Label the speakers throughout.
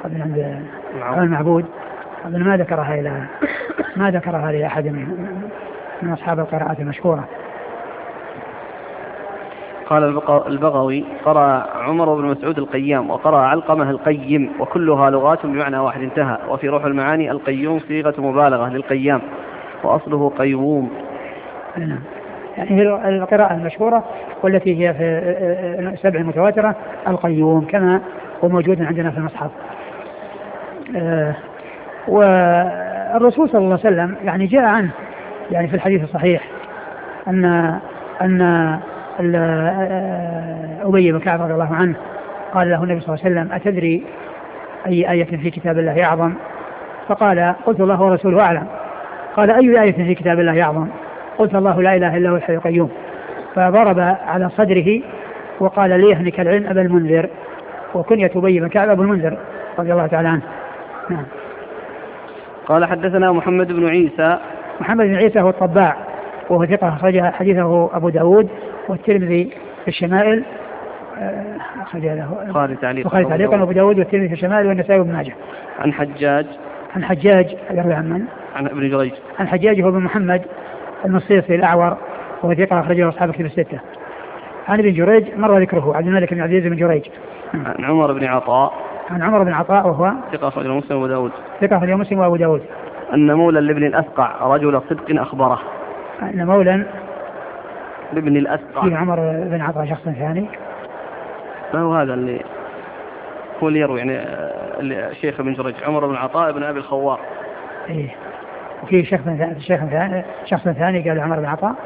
Speaker 1: أظن عند المعبود، أظن ما ذكرها لأحد من أصحاب القراءات المشهورة.
Speaker 2: قال البغوي: قرأ عمر بن مسعود القيام، وقرأ علقمة القيم، وكلها لغات بمعنى واحد انتهى. وفي روح المعاني: القيوم صيغة مبالغة للقيام، وأصله قيوم.
Speaker 1: يعني القراءة المشهورة والتي هي في 7 متواترة القيوم كما هو موجود عندنا في المصحف. والرسول صلى الله عليه وسلم يعني جاء عنه يعني في الحديث الصحيح أن أبي بن كعب رضي الله عنه قال له النبي صلى الله عليه وسلم: أتدري أي آية في كتاب الله أعظم؟ فقال: قلت الله ورسوله أعلم. قال: أي آية في كتاب الله أعظم؟ قلت الله لا إله إلا هو الحي القيوم. فضرب على صدره وقال: ليهنك العلم أبا المنذر. وكنية أبي بن كعب أبو المنذر رضي الله تعالى عنه. نعم.
Speaker 2: قال: حدثنا محمد بن عيسى.
Speaker 1: محمد بن عيسى هو الطباع، وهو ثقة، أخرج حديثه أبو داود والترمذي في الشمائل، أخرج له
Speaker 2: البخاري
Speaker 1: تعليقا وأبو داود والترمذي في الشمائل والنسائي وابن ماجه.
Speaker 2: عن
Speaker 1: حجاج يروي عن من؟
Speaker 2: عن ابن جريج.
Speaker 1: عن حجاج هو بن محمد المصيصي الأعور، وهو ثقة، أخرجه أصحاب الكتب الستة. عن ابن جريج مر ذكره، عبد الملك بن عبد العزيز بن جريج.
Speaker 2: عن عمر بن عطاء.
Speaker 1: عن عمر بن عطاء وهو
Speaker 2: ثقة، أخرجه مسلم وأبو داود.
Speaker 1: ثقة، أخرجه مسلم وأبو داود.
Speaker 2: أن مولى لابن الأسقع رجل صدق أخبره.
Speaker 1: أن مولى
Speaker 2: لابن الأسقع
Speaker 1: في عمر بن عطاء شخص ثاني.
Speaker 2: ما هو هذا اللي هو اللي يروي يعني الشيخ بن جريج؟ عمر بن عطاء بن أبي الخوار.
Speaker 1: إيه. وفي شخص ثاني قال عمر بن عطاء.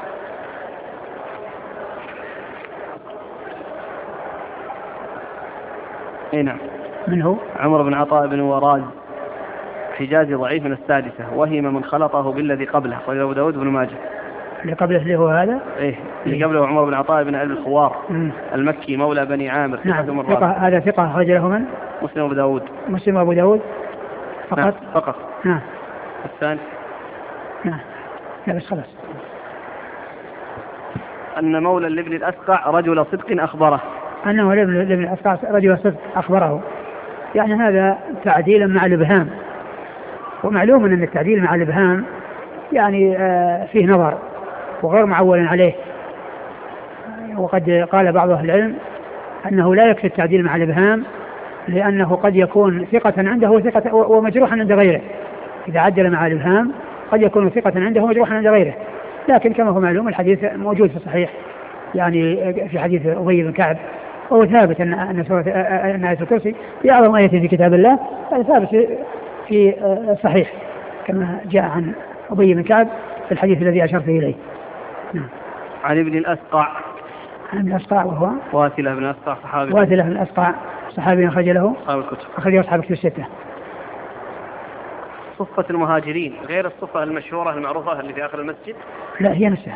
Speaker 2: اي نعم.
Speaker 1: من هو؟
Speaker 2: عمر بن عطاء بن وراز، حجازي ضعيف من السادسة، وهم من خلطه بالذي قبله، قال أبو داود بن ماجه.
Speaker 1: اللي قبله اللي هو هذا؟
Speaker 2: ايه اللي قبله عمر بن عطاء بن أبي الخوار المكي مولى بني عامر.
Speaker 1: نعم. هذا ثقة، أخرج له من؟
Speaker 2: مسلم وأبو داود.
Speaker 1: مسلم وأبو داود فقط.
Speaker 2: نعم. فقط.
Speaker 1: نعم.
Speaker 2: الثاني.
Speaker 1: نعم. لا بس خلاص.
Speaker 2: أن مولى لابن الأسقع رجل صدق أخبره.
Speaker 1: أنه لابن الأسقع رجل صدق أخبره، يعني هذا تعديلا مع الإبهام، ومعلوم أن التعديل مع الإبهام يعني فيه نظر وغير معول عليه. وقد قال بعض أهل العلم أنه لا يكفي التعديل مع الإبهام، لأنه قد يكون ثقة عنده ومجروحا عند غيره. إذا عدل مع الإبهام قد يكون ثقة عنده ومجروحا عند غيره. لكن كما هو معلوم الحديث موجود في الصحيح، يعني في حديث أبي بن كعب، وهو ثابت أن سورة آية الكرسي هي أعظم آية في كتاب الله، هذا ثابت في الصحيح كما جاء عن أبي بن كعب في الحديث الذي أشرت إليه. نعم.
Speaker 2: عن ابن الأسقع.
Speaker 1: عن ابن الأسقع وهو
Speaker 2: واثلة بن الأسقع صحابي.
Speaker 1: واثلة بن الأسقع صحابي، أخرج له
Speaker 2: أصحاب الكتب.
Speaker 1: أخرج أصحاب الكتب الستة.
Speaker 2: صفة المهاجرين غير الصفة المشهورة المعروفة اللي في آخر المسجد؟
Speaker 1: لا، هي نفسها.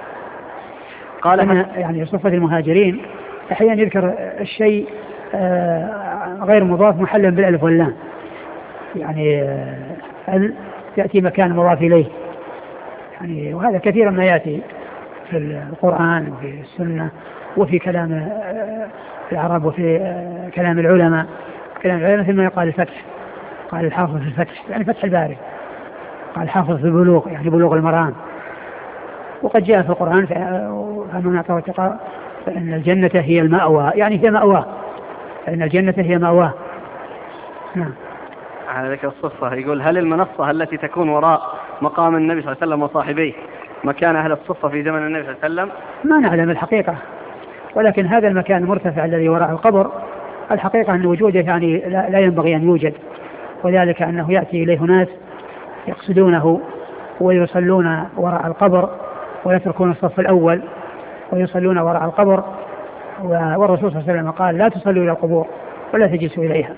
Speaker 2: قال
Speaker 1: يعني صفة المهاجرين أحيانا يذكر الشيء غير مضاف محلا بالألف واللام، يعني هل يأتي مكان مضاف إليه، يعني وهذا كثيرا ما يأتي في القرآن وفي السنة وفي كلام العرب وفي كلام العلماء. مثل ما يقال الفتح، قال الحافظ في الفتح يعني فتح الباري، قال الحافظ في البلوغ يعني بلوغ المرام. وقد جاء في القرآن فمن أعطى واتقى فإن الجنة هي المأوى، يعني هي مأواه، فإن الجنة هي مأواه. نعم.
Speaker 2: على ذكر الصفة يقول: هل المنصة التي تكون وراء مقام النبي صلى الله عليه وسلم وصاحبيه مكان أهل الصفة في زمن النبي صلى الله عليه وسلم؟
Speaker 1: ما نعلم الحقيقة، ولكن هذا المكان المرتفع الذي وراء القبر الحقيقة أن وجوده يعني لا ينبغي أن يوجد، وذلك أنه يأتي إليه ناس يقصدونه ويصلون وراء القبر ويتركون الصف الأول ويصلون وراء القبر، والرسول صلى الله عليه وسلم قال: لا تصلوا إلى القبور ولا تجلسوا إليها.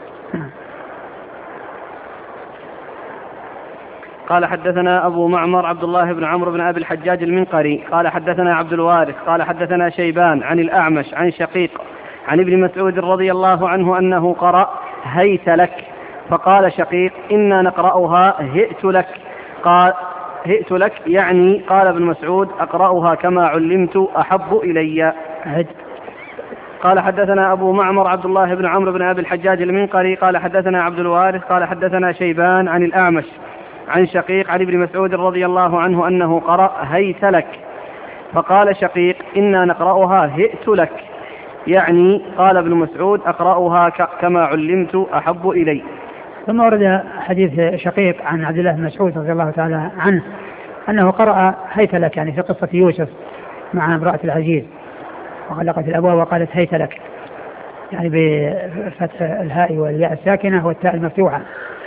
Speaker 2: قال: حدثنا أبو معمر عبد الله بن عمرو بن أبي الحجاج المنقري قال: حدثنا عبد الوارث قال: حدثنا شيبان عن الأعمش عن شقيق عن ابن مسعود رضي الله عنه أنه قرأ: هيت لك. فقال شقيق: إنا نقرأها هئت لك. قال: هئت لك يعني قال ابن مسعود: أقرأها كما علمت أحب إلي. قال حدثنا أبو معمر عبد الله بن عمرو بن أبي الحجاج المنقري قال حدثنا عبد الوارث قال حدثنا شيبان عن الأعمش عن شقيق عن ابن مسعود رضي الله عنه أنه قرأ هيت لك، فقال شقيق إنا نقرأها هئت لك، يعني قال ابن مسعود أقرأها كما علمت أحب إلي.
Speaker 1: ثم ورد حديث شقيق عن عبد الله بن مسعود رضي الله تعالى عنه أنه قرأ هيت لك، يعني في قصة يوسف مع امرأة العزيز وغلقت الأبواب وقالت هيت لك، يعني بفتح الهاء والياء الساكنة والتاء المفتوحة.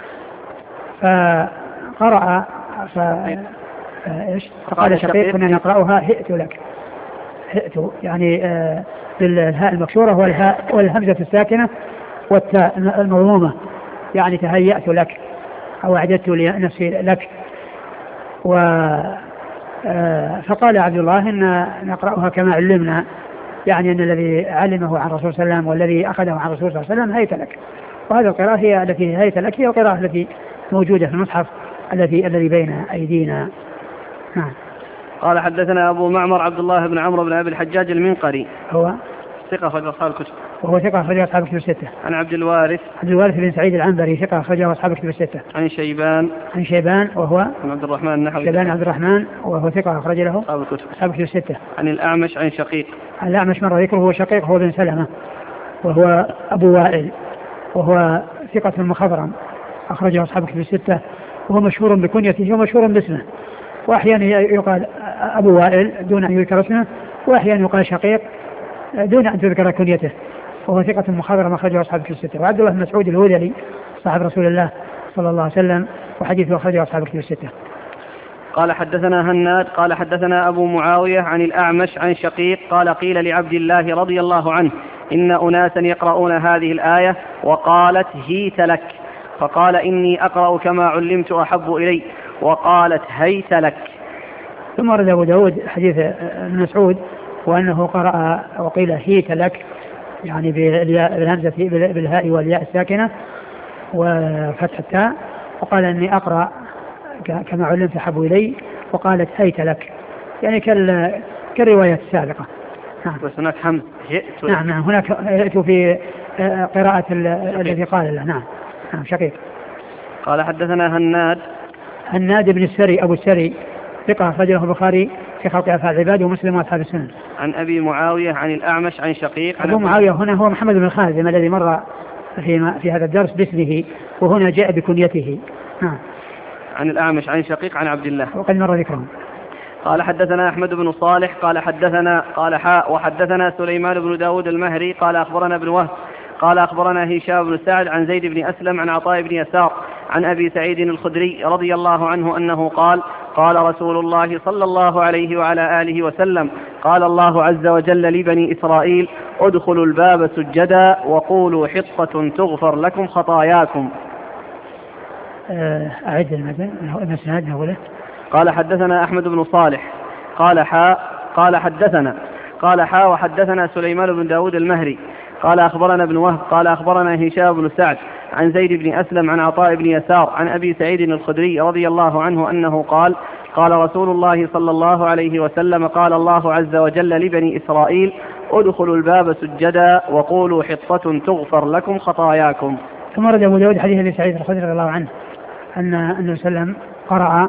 Speaker 1: فقرأ فقال شقيق كنا نقرأها هئت لك، هئت يعني بالهاء المكسورة والهمزة الساكنة والتاء المضمومة، يعني تهيأت لك أو أعددت لنفسي لك. فقال عبد الله إن نقرأها كما علمنا، يعني أن الذي علمه عن الرسول صلى الله عليه وسلم والذي أخذه عن الرسول صلى الله عليه وسلم هيت لك، وهذه القراءة هي التي هيت لك، هي القراءة التي موجودة في المصحف الذي بين أيدينا. نعم.
Speaker 2: قال حدثنا أبو معمر عبد الله بن عمرو بن أبي الحجاج المنقري
Speaker 1: هو
Speaker 2: ثقة أخرجه أصحاب الكتب،
Speaker 1: وهو ثقة أخرجه أصحاب الكتب الستة.
Speaker 2: عن عبد الوارث
Speaker 1: بن سعيد العنبري ثقة أخرجه أصحاب الكتب الستة.
Speaker 2: عن شيبان
Speaker 1: وهو
Speaker 2: عن عبد الرحمن النحوي
Speaker 1: شيبان عبد الرحمن وهو ثقة أخرج له أصحاب الكتب الستة.
Speaker 2: عن الأعمش عن شقيق،
Speaker 1: الأعمش مر ذكره، هو شقيق هو بن سلمة وهو أبو وائل وهو ثقة مخضرم أخرجه أصحاب الكتب الستة، وهو مشهور بكنيته ومشهور باسمه، وأحيانا يقال أبو وائل دون أن يذكر اسمه، وأحيانا يقال شقيق دون أن تذكر كنيته، وهو ثقة مخضرم أخرجه أصحاب الكتب الستة. وعبد الله بن مسعود الهذلي صاحب رسول الله صلى الله عليه وسلم وحديثه أخرجه أصحاب الكتب الستة.
Speaker 2: قال حدثنا هناد قال حدثنا أبو معاوية عن الأعمش عن شقيق قال قيل لعبد الله رضي الله عنه إن أناسا يقرؤون هذه الآية وقالت هيت لك، فقال إني أقرأ كما علمت أحب إلي، وقالت هيت لك.
Speaker 1: ثم ورد أبو داود حديث ابن مسعود وأنه قرأ وقيل هيت لك، يعني بالهمزة بالهاء والياء الساكنة وفتح التاء، وقال إني أقرأ كما علمت أحب إلي، وقالت هيت لك، يعني كالرواية السابقة.
Speaker 2: نعم. بس هناك حمد هئت.
Speaker 1: نعم هناك هئت في قراءة الذي قال له. نعم شقيق.
Speaker 2: قال حدثنا
Speaker 1: هناد بن السري أبو السري ثقة أخرجه البخاري في خلق أفعال العباد ومسلم وأصحاب السنن.
Speaker 2: عن أبي معاوية عن الأعمش عن شقيق.
Speaker 1: أبو معاوية هنا هو محمد بن خالد الذي مر في هذا الدرس باسمه، وهنا جاء بكنيته. نعم.
Speaker 2: عن الأعمش عن شقيق عن عبد الله
Speaker 1: وقد مر ذكرهم.
Speaker 2: قال حدثنا أحمد بن صالح قال حاء وحدثنا سليمان بن داود المهري قال أخبرنا ابن وهب قال أخبرنا هشام بن سعد عن زيد بن أسلم عن عطاء بن يسار عن أبي سعيد الخدري رضي الله عنه أنه قال قال رسول الله صلى الله عليه وعلى آله وسلم قال الله عز وجل لبني إسرائيل ادخلوا الباب سجدا وقولوا حطة تغفر لكم خطاياكم.
Speaker 1: أعد المسند نقوله.
Speaker 2: قال حدثنا أحمد بن صالح قال حاء وحدثنا سليمان بن داود المهري قال أخبرنا ابن وهب قال أخبرنا هشام بن سعد عن زيد بن أسلم عن عطاء بن يسار عن أبي سعيد الخدري رضي الله عنه أنه قال قال رسول الله صلى الله عليه وسلم قال الله عز وجل لبني إسرائيل ادخلوا الباب سجدا وقولوا حطة تغفر لكم خطاياكم.
Speaker 1: ثم رد أبو داود حديث أبي سعيد الخدري رضي الله عنه أن النبي صلى الله عليه وسلم قرأ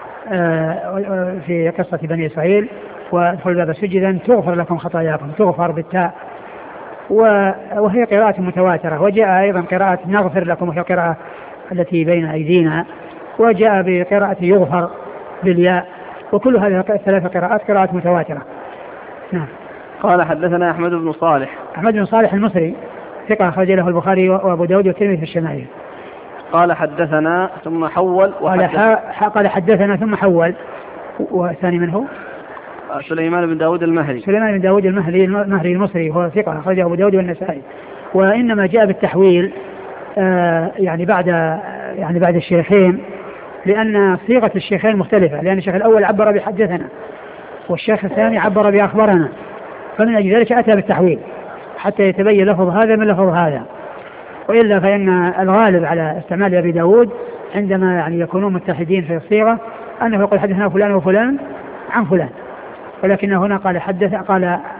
Speaker 1: في قصة بني إسرائيل وادخلوا الباب سجدا تغفر لكم خطاياكم، تغفر بالتاء، وهي قراءة متواترة، وجاء أيضا قراءة نغفر لكم وهي القراءة التي بين أيدينا، وجاء بقراءة يغفر بالياء، وكل هذه الثلاث قراءات قراءات متواترة. نعم.
Speaker 2: قال حدثنا أحمد بن صالح
Speaker 1: المصري ثقة أخرج له البخاري وأبو داود والترمذي في الشمائل.
Speaker 2: قال حدثنا ثم حول
Speaker 1: قال حدثنا ثم حول، والثاني من هو؟
Speaker 2: سليمان بن داود
Speaker 1: المهري المصري هو ثقة أخرجه أبو داود والنسائي، وإنما جاء بالتحويل يعني بعد الشيخين، لأن صيغة الشيخين مختلفة، لأن الشيخ الأول عبر بحدثنا والشيخ الثاني عبر بأخبرنا، فمن أجل ذلك أتى بالتحويل حتى يتبين لفظ هذا من لفظ هذا، وإلا فإن الغالب على استعمال أبي داود عندما يعني يكونون متحدين في الصيغة أنه يقول حدثنا فلان وفلان عن فلان، ولكن هنا قال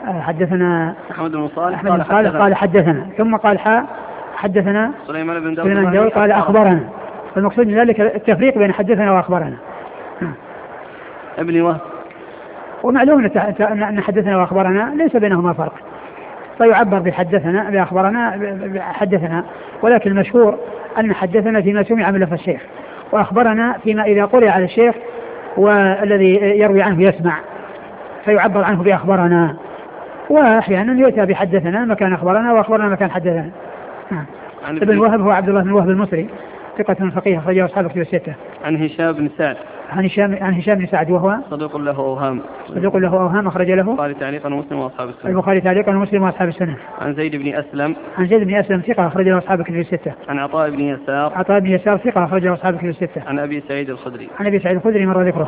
Speaker 1: حدثنا
Speaker 2: أحمد بن صالح
Speaker 1: قال حدثنا، ثم قال حدثنا
Speaker 2: سليمان بن
Speaker 1: داود قال أخبرنا. المقصود من ذلك التفريق بين حدثنا وأخبرنا.
Speaker 2: ابن وهب.
Speaker 1: ومعلوم أن حدثنا وأخبرنا ليس بينهما فرق، فيعبر بحدثنا بأخبرنا حدثنا، ولكن المشهور أن حدثنا فيما سمع من لفظ الشيخ، وأخبرنا فيما إذا قرئ على الشيخ والذي يروي عنه يسمع فيعبر عنه بأخبرنا، وأحيانا يؤتى بحدثنا مكان أخبرنا وأخبرنا مكان حدثنا. ابن وهب هو عبد الله بن وهب المصري، ثقة فقيه أخرجه أصحاب الكتب الستة.
Speaker 2: عن هشام بن سعد.
Speaker 1: عن هشام بن سعد وهو
Speaker 2: صدوق له أوهام.
Speaker 1: أخرج له
Speaker 2: البخاري تعليقا ومسلم وأصحاب السنن.
Speaker 1: البخاري تعليقا ومسلم وأصحاب السنن.
Speaker 2: عن زيد بن أسلم.
Speaker 1: ثقة أخرجه أصحاب الكتب الستة.
Speaker 2: عن عطاء بن يسار.
Speaker 1: ثقة أخرجه أصحاب الكتب الستة.
Speaker 2: عن أبي سعيد الخدري.
Speaker 1: مر ذكره.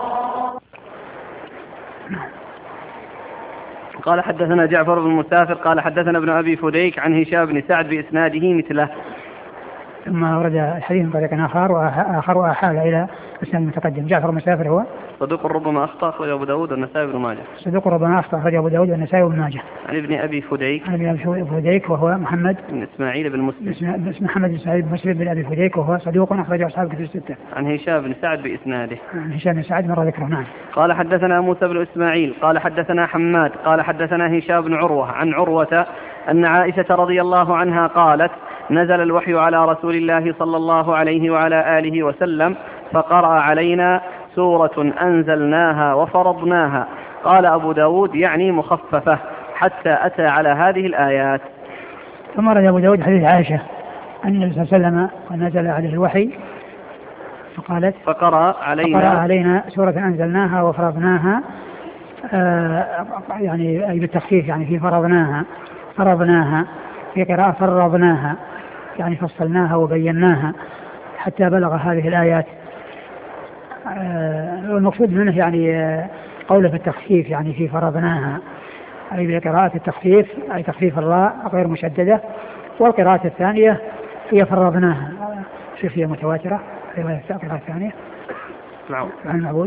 Speaker 2: قال حدثنا جعفر بن مسافر قال حدثنا ابن أبي فديك عن هشام بن سعد بإسناده مثله.
Speaker 1: ثم ورد الحديث من طريق آخر وأحال إلى الإسناد المتقدم. جعفر بن مسافر هو
Speaker 2: صدوق ربما أخطأ، أخرجه أبو داود والنسائي بن ماجه.
Speaker 1: أخرجه أبو داود والنسائي بن ماجه.
Speaker 2: عن ابن أبي
Speaker 1: فديك وهو محمد
Speaker 2: بن إسماعيل بن
Speaker 1: مسلم بن أبي فديك وهو صدوق أخرجه أصحاب الكتب الستة.
Speaker 2: عن هشام بن سعد بإسناده.
Speaker 1: مر ذكره. نعم.
Speaker 2: قال حدثنا موسى بن إسماعيل قال حدثنا حماد قال حدثنا هشام بن عروة عن عروة أن عائشة رضي الله عنها قالت: نزل الوحي على رسول الله صلى الله عليه وعلى آله وسلم فقرأ علينا سورة أنزلناها وفرضناها. قال أبو داود يعني مخففة حتى أتى على هذه الآيات.
Speaker 1: ثم رد أبو داود حديث عائشة أن النبي صلى الله عليه وسلم ونزل عليه الوحي
Speaker 2: فقرأ
Speaker 1: علينا سورة أنزلناها وفرضناها، يعني أي بالتخفيف، يعني في فرضناها في قراءة فرضناها، يعني فصلناها وبيناها حتى بلغ هذه الآيات. والمقصود منه يعني قوله في التخفيف، يعني في فرضناها أي بقراءة التخفيف، أي تخفيف الراء غير مشددة، والقراءة الثانية هي فرضناها. هي متواترة رواية القراءة الثانية عن المعبود.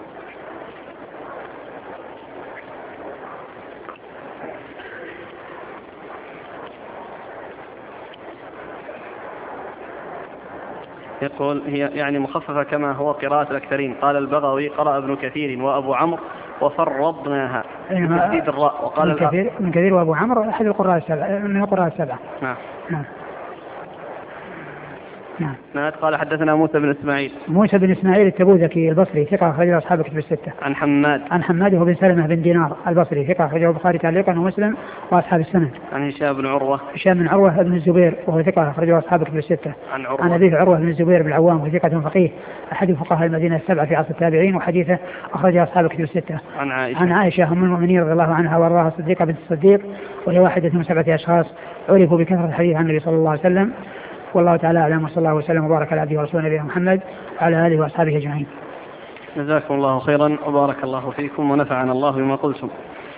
Speaker 2: يقول هي يعني مخففة كما هو قراءة الأكثرين. قال البغوي: قرأ ابن كثير وأبو عمرو وفرضناها بتشديد الراء. وقال
Speaker 1: ابن كثير وأبو عمرو أحد القراء السبعة من القراء السبعة. نعم.
Speaker 2: قال حدثنا موسى بن إسماعيل
Speaker 1: التبوذكي البصري، ثقة أخرجه أصحاب الكتب الستة.
Speaker 2: عن حماد
Speaker 1: وهو بن سلمة بن دينار البصري، ثقة أخرجه البخاري تعليقا ومسلم وأصحاب السنن.
Speaker 2: عن هشام بن
Speaker 1: عروة بن الزبير وهو ثقة أخرجه أصحاب الكتب الستة. عن أبيه عروة بن الزبير بن العوام وهو ثقة فقيه أحد فقهاء المدينة السبعة في عصر التابعين، وحديثه أخرجه أصحاب الكتب الستة.
Speaker 2: عن
Speaker 1: عائشة أم المؤمنين رضي الله عنها وارضاها الصديقة بنت الصديق، وهي واحدة من 7 أشخاص عرفوا بكثرة الحديث عن النبي صلى الله عليه وسلم. والله تعالى أعلم، وصلى الله وسلم وبارك على عبده ورسوله نبينا محمد وعلى آله وأصحابه أجمعين.
Speaker 2: جزاكم الله خيرا وبارك الله فيكم ونفعنا الله بما قلتم.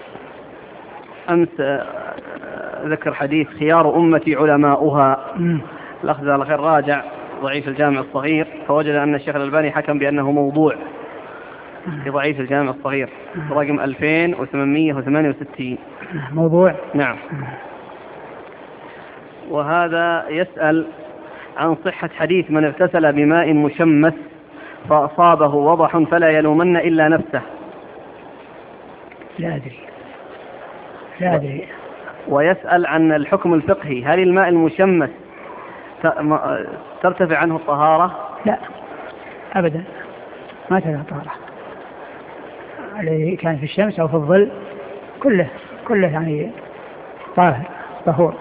Speaker 2: أمس ذكر حديث خيار أمتي علماؤها. الأخ جزاه الله خير راجع ضعيف الجامع الصغير فوجد أن الشيخ الألباني حكم بأنه موضوع في ضعيف الجامع الصغير رقم 2868.
Speaker 1: موضوع.
Speaker 2: نعم. وهذا يسأل عن صحة حديث: من اغتسل بماء مشمس فأصابه وضح فلا يلومن إلا نفسه.
Speaker 1: لا أدري.
Speaker 2: ويسأل عن الحكم الفقهي: هل الماء المشمس ترتفع عنه الطهارة؟
Speaker 1: لا أبدا، ما ترتفع الطهارة. الذي كان في الشمس أو في الظل كله يعني طهور.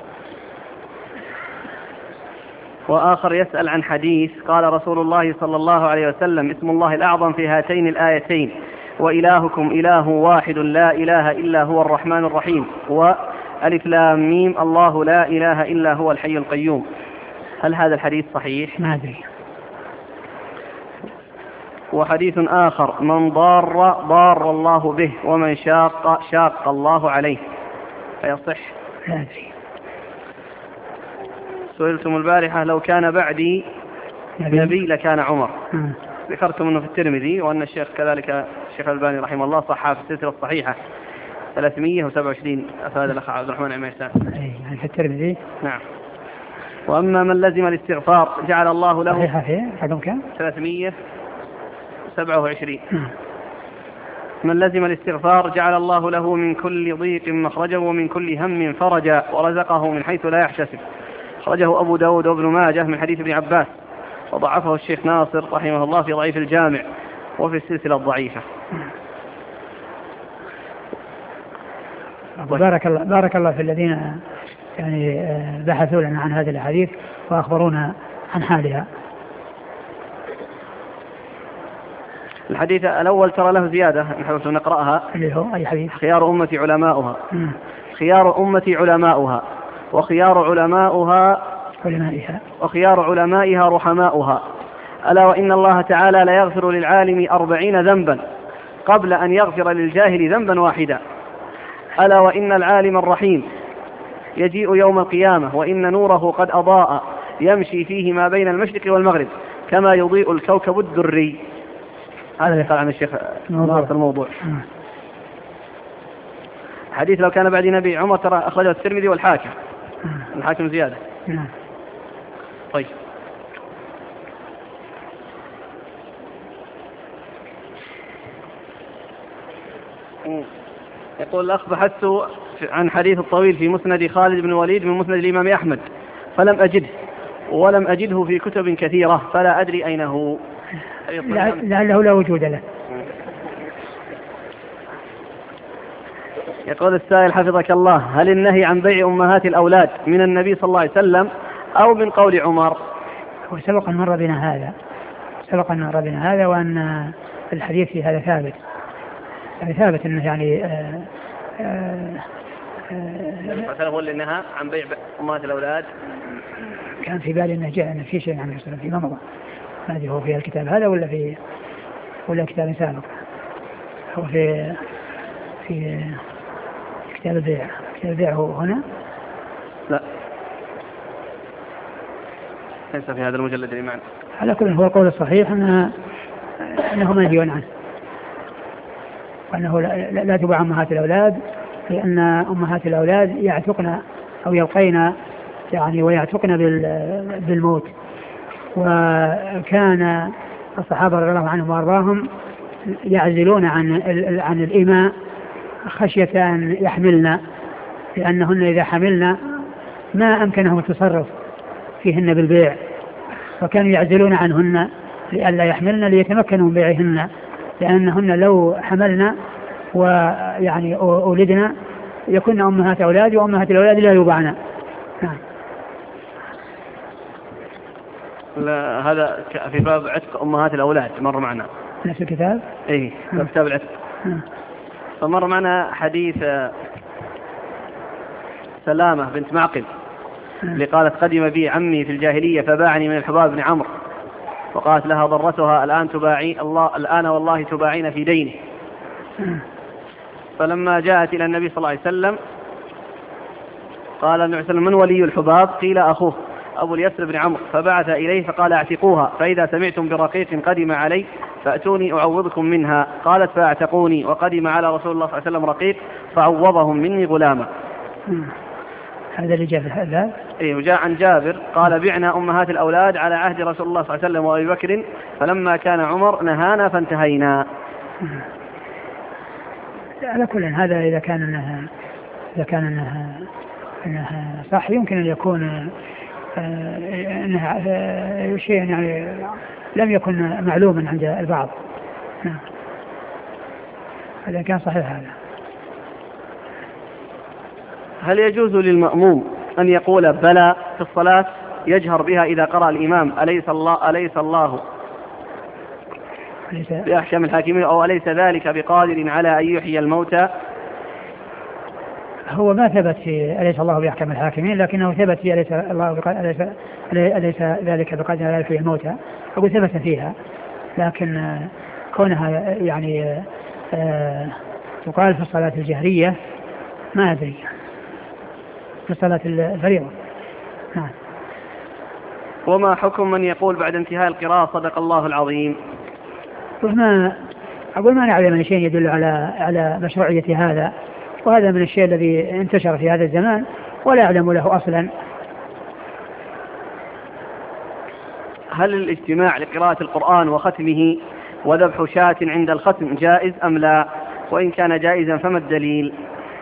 Speaker 2: وآخر يسأل عن حديث: قال رسول الله صلى الله عليه وسلم: اسم الله الأعظم في هاتين الآيتين: وإلهكم إله واحد لا إله إلا هو الرحمن الرحيم، وألف لام ميم الله لا إله إلا هو الحي القيوم. هل هذا الحديث صحيح؟
Speaker 1: ما أدري.
Speaker 2: وحديث آخر: من ضار الله به، ومن شاق الله عليه، فيصح؟
Speaker 1: لا أدري.
Speaker 2: سئلتم البارحة: لو كان بعدي نبي لكان عمر. ذكرتم أنه في الترمذي، وأن الشيخ كذلك الشيخ الألباني رحمه الله صححه في السلسلة الصحيحة 327 أفاد الأخ عبد الرحمن عميسان.
Speaker 1: يعني في الترمذي.
Speaker 2: نعم. وأما من لزم الاستغفار جعل الله له.
Speaker 1: صحيح في رقم كم؟
Speaker 2: 327. من لزم الاستغفار جعل الله له من كل ضيق مخرجا ومن كل هم فرجا ورزقه من حيث لا يحتسب. أخرجه أبو داود وابن ماجه من حديث ابن عباس، وضعفه الشيخ ناصر رحمه الله في ضعيف الجامع وفي السلسلة الضعيفة.
Speaker 1: بارك الله في الذين يعني بحثوا لنا عن هذه الأحاديث وأخبرونا عن حالها.
Speaker 2: الحديث الأول ترى له زيادة نحن نقرأها،
Speaker 1: اللي هو أي حديث؟
Speaker 2: خيار أمتي علماؤها. خيار أمتي علماؤها وخيار علمائها رحماؤها. ألا وإن الله تعالى لا يغفر للعالم 40 ذنبا قبل أن يغفر للجاهل ذنبا واحدا. ألا وإن العالم الرحيم يجيء يوم القيامة وإن نوره قد أضاء يمشي فيه ما بين المشرق والمغرب كما يضيء الكوكب الدري. هذا اللي قال عن الشيخ ناصر الموضوع. حديث لو كان بعد نبي عمر ترى أخرجه الترمذي والحاكم. الحاكم زيادة. طيب. يقول الأخ بحثت عن حديث الطويل في مسند خالد بن الوليد من مسند الإمام أحمد فلم أجده، ولم أجده في كتب كثيرة فلا أدري أين هو.
Speaker 1: لعله لا وجود له.
Speaker 2: يقول السائل حفظك الله: هل النهي عن بيع أمهات الأولاد من النبي صلى الله عليه وسلم أو من قول عمر؟
Speaker 1: وسبق أن مر بنا هذا وأن الحديث في هذا ثابت، يعني ثابت أنه يعني
Speaker 2: مثلا هو اللي نهى عن بيع أمهات الأولاد.
Speaker 1: كان في بالي أنه جاء أن في شيء عن الرسول في مضى، ما أدري هو في الكتاب هذا ولا كتاب سابق. هو في كتاب البيع هو هنا؟
Speaker 2: لا، ليس في هذا المجلد اللي معنا.
Speaker 1: على كل هو القول الصحيح أنه منهي عنه، وأنه لا تباع أمهات الأولاد، لأن أمهات الأولاد يعتقن أو يلقين يعني ويعتقن بالموت. وكان الصحابة رضي الله عنهم وأرضاهم يعزلون عن الإماء خشية أن يحملن، لأنهن إذا حملن ما أمكنهم التصرف فيهن بالبيع، وكانوا يعزلون عنهن لئلا يحملن ليتمكنوا من بيعهن، لأنهن لو حملنا ويعني أولدنا يكون أمهات أولاد، وأمهات الأولاد لا يباعن.
Speaker 2: لا، هذا في باب عتق أمهات الأولاد مر معنا
Speaker 1: نفس الكتاب.
Speaker 2: إيه، كتاب العتق. فمر معنا حديث سلامة بنت معقل اللي قالت: قدم بي عمي في الجاهلية فباعني من الحباب بن عمرو، وقالت لها ضرتها: الآن والله تباعين في دينه. فلما جاءت إلى النبي صلى الله عليه وسلم قال النبي صلى الله عليه وسلم: من ولي الحباب؟ قيل: أخوه أبو اليسر بن عمرو. فبعث إليه فقال: اعتقوها، فإذا سمعتم برقيق قدم علي فأتوني أعوضكم منها. قالت: فاعتقوني. وقدم على رسول الله صلى الله عليه وسلم رقيق فعوضهم مني غلاما.
Speaker 1: هذا اللي جاء في الحديث.
Speaker 2: إيه، وجاء عن جابر قال: بعنا أمهات الأولاد على عهد رسول الله صلى الله عليه وسلم وأبي بكر، فلما كان عمر نهانا فانتهينا.
Speaker 1: على كل هذا إذا كان أنها صح، يمكن أن يكون أنها شيء يعني لم يكن معلوما عند البعض. هذا كان صحيح. هذا
Speaker 2: هل يجوز للمأموم أن يقول بلى في الصلاة يجهر بها إذا قرأ الإمام أليس الله بأحكم الحاكمين، أو أليس ذلك بقادر على أن يحيي الموتى؟
Speaker 1: هو ما ثبت في أليس الله بأحكم الحاكمين، لكنه ثبت في أليس ذلك بقادر على أن يحيي الموتى، أو ثبت فيها، لكن كونها يعني تقال في الصلاة الجهرية ما أدري، في صلاة الفريضة.
Speaker 2: وما حكم من يقول بعد انتهاء القراءة صدق الله العظيم؟
Speaker 1: أقول ما نعلم من شيء يدل على مشروعية هذا، وهذا من الشيء الذي انتشر في هذا الزمان ولا يعلم له أصلا.
Speaker 2: هل الاجتماع لقراءة القرآن وختمه وذبح شاة عند الختم جائز أم لا؟ وإن كان جائزا فما الدليل؟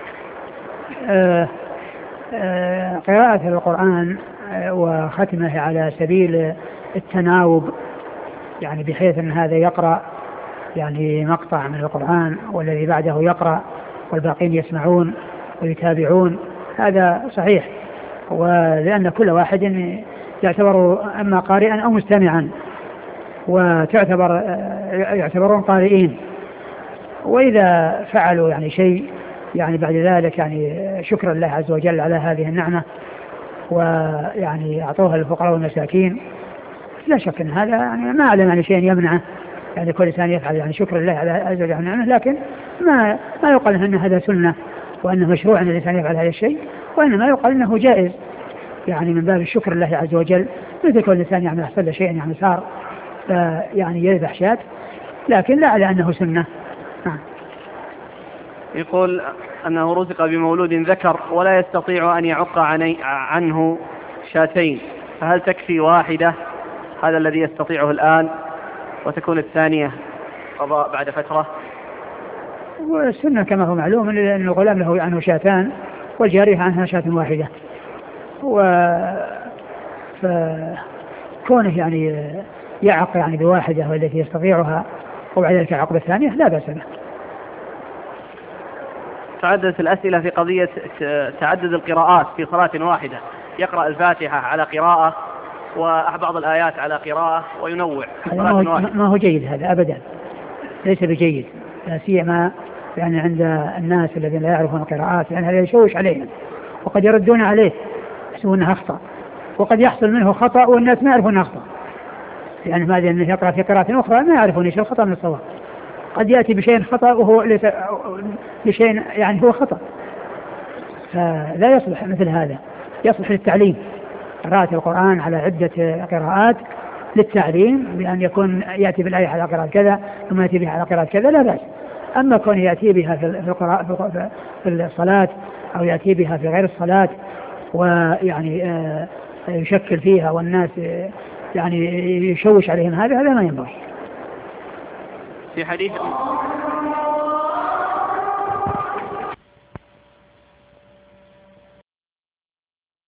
Speaker 1: قراءة القرآن وختمه على سبيل التناوب، يعني بحيث أن هذا يقرأ يعني مقطع من القرآن والذي بعده يقرأ والباقين يسمعون ويتابعون، هذا صحيح. ولأن كل واحد يعتبر أما قارئا أو مستمعا يعتبرون قارئين. وإذا فعلوا يعني شيء يعني بعد ذلك يعني شكرا لله عز وجل على هذه النعمة ويعني أعطوها للفقراء والمساكين، لا شك أن هذا يعني ما أعلم عن شيء يمنعه، يعني كل إنسان يفعل يعني شكرا لله على عز وجل النعمة، لكن ما يقال أن هذا سنة وأنه مشروع أن الإنسان يفعل هذا الشيء، وإنما يقال أنه جائز يعني من باب الشكر لله عز وجل، مثل كل إنسان يعني يحصل له شيء يعني صار يعني يذبح شاة، لكن لا على أنه سنة.
Speaker 2: يقول أنه رزق بمولود ذكر ولا يستطيع أن يعق عنه شاتين، فهل تكفي واحدة هذا الذي يستطيعه الآن وتكون الثانية قضاء بعد فترة؟
Speaker 1: والسنة كما هو معلوم أن الغلام له عنه شاتان والجارية عنها شاة واحدة، فكونه يعني يعق يعني بواحدة والتي يستطيعها وبعد ذلك يعق بالثانية لا بأس به.
Speaker 2: تعددت الأسئلة في قضية تعدد القراءات في صلاة واحدة، يقرأ الفاتحة على قراءة وبعض الآيات على قراءة وينوع.
Speaker 1: ما هو جيد هذا أبدا، ليس بجيد، لا سيما يعني عند الناس الذين لا يعرفون القراءات، لأن هذا يشوش عليهم وقد يردون عليه يحسبون أنه أخطأ، وقد يحصل منه خطأ والناس ما يعرفون أخطأ، يعني ماذا أنه يقرأ في قراءة أخرى ما يعرفون إيش الخطأ من الصواب، قد يأتي بشيء خطأ وهو ليس بشيء يعني هو خطأ، فلا يصلح مثل هذا. يصلح للتعليم، قراءة القرآن على عدة قراءات للتعليم، بأن يكون يأتي بالآية على قراءة كذا ثم يأتي بها على قراءة كذا لا بأس. أما كون يأتي بها في الصلاة أو يأتي بها في غير الصلاة ويعني يشكل فيها والناس يعني يشوش عليهم، هذا ما ينبغي.
Speaker 2: في حديث